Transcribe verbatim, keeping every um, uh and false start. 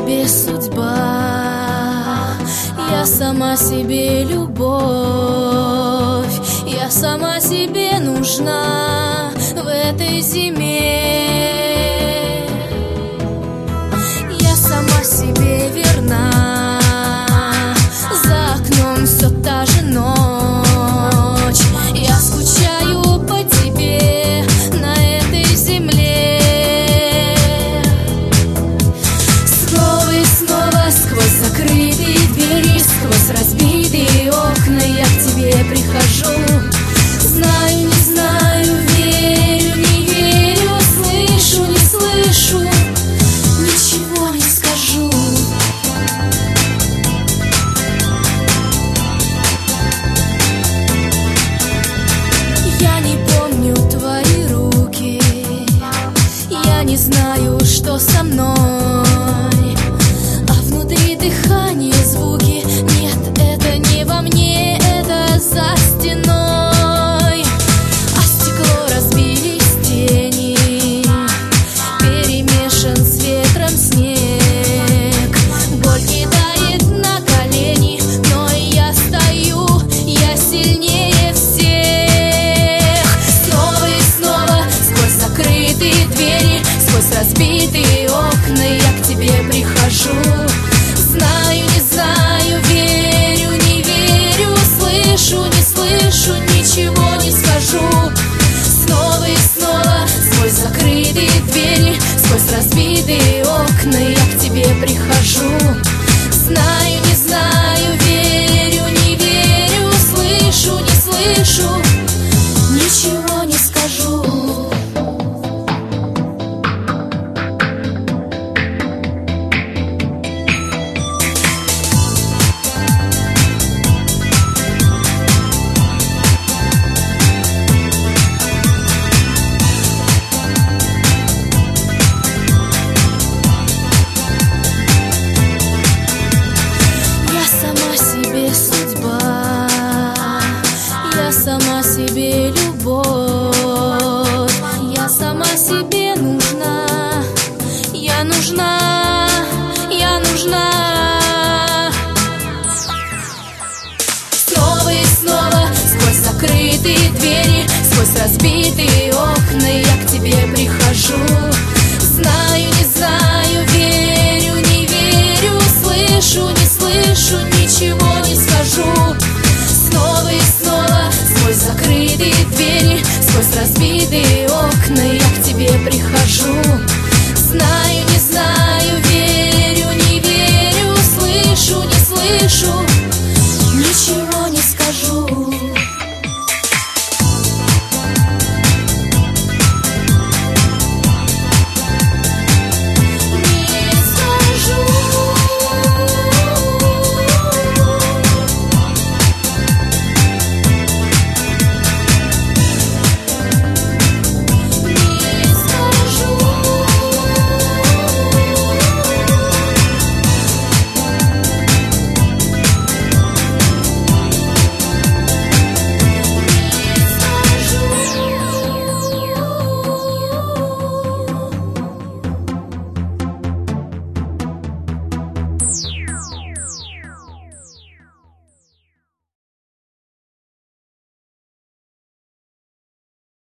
себе судьба, я сама себе любовь, я сама себе нужна в этой зиме. Я сама себе верна, за окном все та же ночь, я скучаю по тебе на этой земле. Снова и снова сквозь закрытые двери, сквозь разбитые окна я к тебе прихожу. Знаю, не знаю, верю, не верю, слышу, не слышу, ничего не скажу. Я не помню твои руки, я не знаю, что со мной, а внутри дыхание, звуки. Нет, это не во мне, это за стеной. А стекло разбились тени, перемешан с ветром снег. Боль кидает на колени, но я стою, я сильнее всех. Снова и снова сквозь закрытые двери, сквозь разбитые окна я к тебе прихожу. Знаю, не знаю, верю, не верю, слышу, не слышу, ничего не скажу. Снова и снова сквозь закрытые двери, сквозь разбитые окна я к тебе прихожу. Знаю, не знаю, верю, не верю, слышу, не слышу, ничего не скажу. Я сама себе любовь, я сама себе нужна, я нужна, я нужна. Снова и снова сквозь закрытые двери, сквозь разбитые окна я к тебе прихожу.